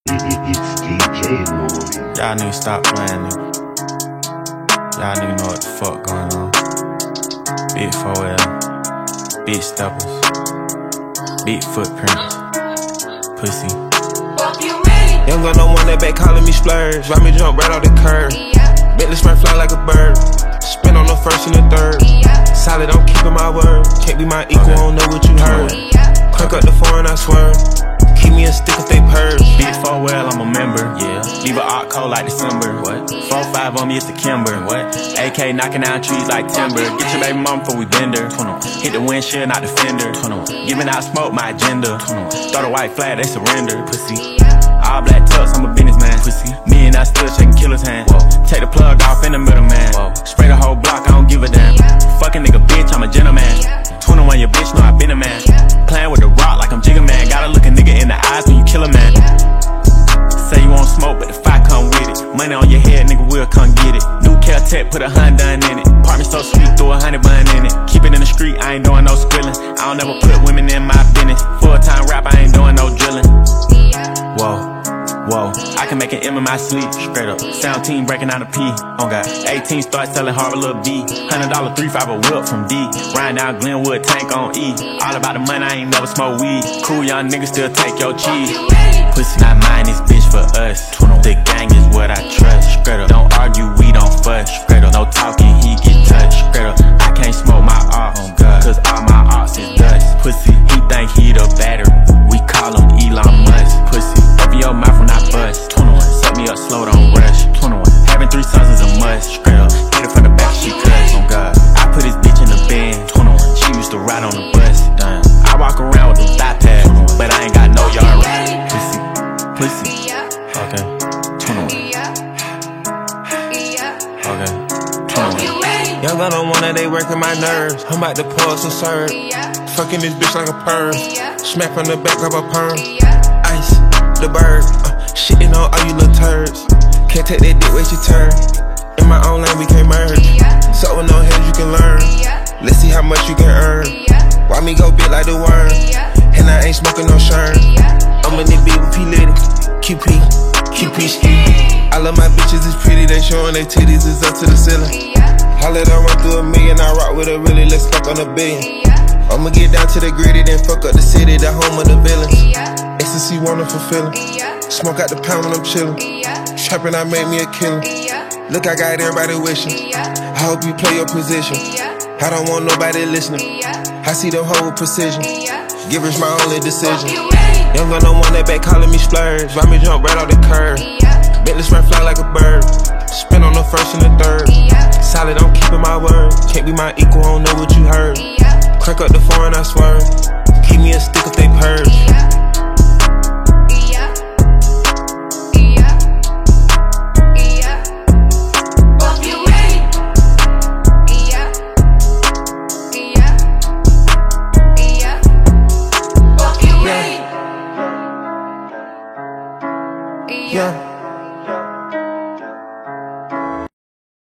It's DJ Roy. Y'all niggas stop playing, nigga. Y'all niggas know what the fuck going on. Big 4L, big steppers, big footprints, pussy. Young gun no one that back calling me splurge. Ride me jump right off the curb. Bentley spray fly like a bird. Spin on the first and the third. Solid, I'm keeping my word. Can't be my equal, don't know what you heard. Crank up the foreign, I swear. Keep me a stick if they purge. Big 4L, I'm a member. Yeah. Leave a art cold like December. What? 4-5 on me, it's a Kimber. What? AK knocking down trees like timber. Get your baby mom before we bend her. Hit the windshield, not the fender. Giving out smoke, my agenda. Throw the white flag, they surrender. Pussy. All black tux, I'm a businessman. Pussy. Me and I still shaking killer's hand. Whoa. Take the plug off in the middle, man. Whoa. Spray the whole block, I don't give a damn. Fucking nigga, bitch, I'm a gentleman. 21, your bitch, know I been a man. Playing with the rock like I'm Jigga Man. Gotta look a nigga in the eyes when you kill a man. Say you want smoke, but the fire come with it. Money on your head, nigga, we'll come get it. New Caltech, put a Honda in it. Apartment so sweet, threw a 100 bun in it. Keep it in the street, I ain't doing no squilling. I don't ever put women in my business. Full-time rap, I ain't doing no drilling. Whoa. Whoa, I can make an M in my sleep, straight up. Sound team breaking down a P, oh God. 18 start selling hard with Lil B. $100 3-5 a whip from D. Riding down Glenwood, tank on E. All about the money, I ain't never smoke weed. Cool young niggas still take your cheese. Pussy not mine, this bitch for us. The gang is what I trust, straight up. Don't argue, we don't fuss, straight up. No talking, he get touched, straight up. I can't smoke my ops, oh God, cause all my ops is dust. Pussy, he think he the battery. We call him Elon Musk, pussy. Open your mouth when I bust. 21, set me up slow, don't rush. 21, having 3 sons is a must. Straight up, hit it from the back, she cuts. Oh God, I put this bitch in the bed. 21, she used to ride on the bus. Damn, I walk around with a thigh pad, but I ain't got no yard. Pussy, pussy. Okay, 21. Okay, 21. Young gun on one that they working my nerves. I'm about to pull some serve. Fucking this bitch like a perm. Smack on the back of a perm. Ice, the bird. Shitting on all you little turds. Can't take that dick, wait your turn. In my own lane we can't merge. So with no hands you can learn. Let's see how much you can earn. Why me go big like the worm? And I ain't smoking no shern. I'm in this beat with P Litty. QP ski. I love my bitches, it's pretty. They showing their titties, it's up to the ceiling. I let her run through a million. I rock with her really, let's fuck on a billion. I'ma get down to the gritty, then fuck up the city, the home of the villains. Ecstasy, wonderful feeling. Smoke out the pound when I'm chillin'. Trappin', I made me a killer. Look, I got everybody wishing. I hope you play your position. I don't want nobody listening. I see the whole precision. Giver's my only decision. Young gun no one that back calling me splurge. Ride me jump right off the curb. Bentley spray fly like a bird. Spin on the first and the third. Solid, I'm keeping my word. Can't be my equal, don't know what you heard. Crank up the foreign, I swear. Keep me a stick if they purge. Yeah.